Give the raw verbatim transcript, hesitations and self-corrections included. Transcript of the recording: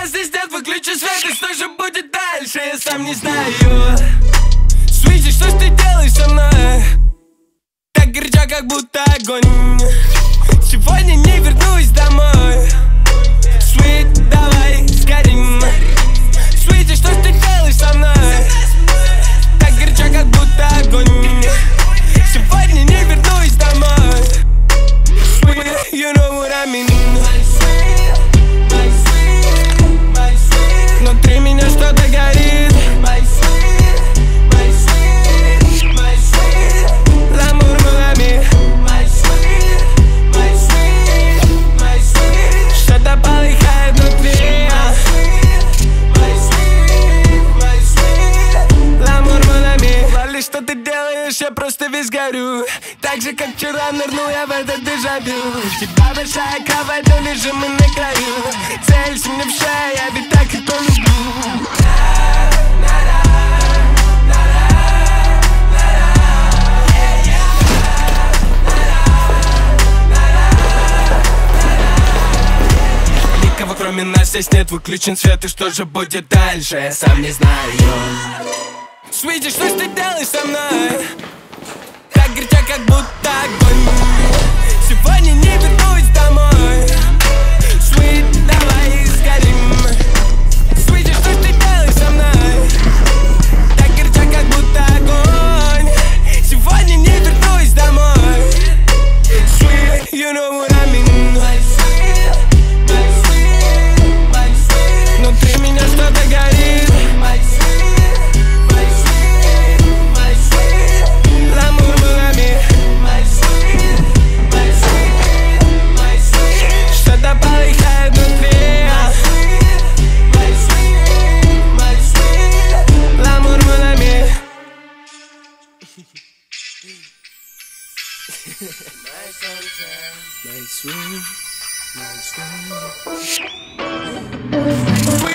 нас здесь нет, выключи свет, и что же будет дальше, я сам не знаю. Свити, что ж ты делаешь со мной? Так горячо, как будто огонь. Сегодня не вернусь домой. Sweet, давай сгорим. Свити, что ж ты делаешь со мной? Так горячо, как будто огонь. Сегодня не вернусь домой. Sweet, you know what I mean. Внутри меня что-то горит. L'amour mon ami. Что-то полыхает внутри. L'amour mon ami. Вали, что ты делаешь, я просто весь горю. Так же, как вчера нырнул я в этот дежавю. У тебя большая кровать, но лежим мы на краю. Целься мне в шею, я ведь так и то люблю. Никого кроме нас здесь нет, выключен свет, и что же будет дальше, я сам не знаю. Свити, что ж ты делаешь со мной? Так горячо, как будто огонь. Сегодня не вернусь домой. Sweet, давай сгорим. Свити, что ж ты делаешь со мной? Так горячо, как будто огонь. Сегодня не вернусь домой. Sweet, you know what I mean. Внутри меня что-то горит. L'amour mon ami. Что-то полыхает внутри. L'amour mon ami. My sweet, my sweet.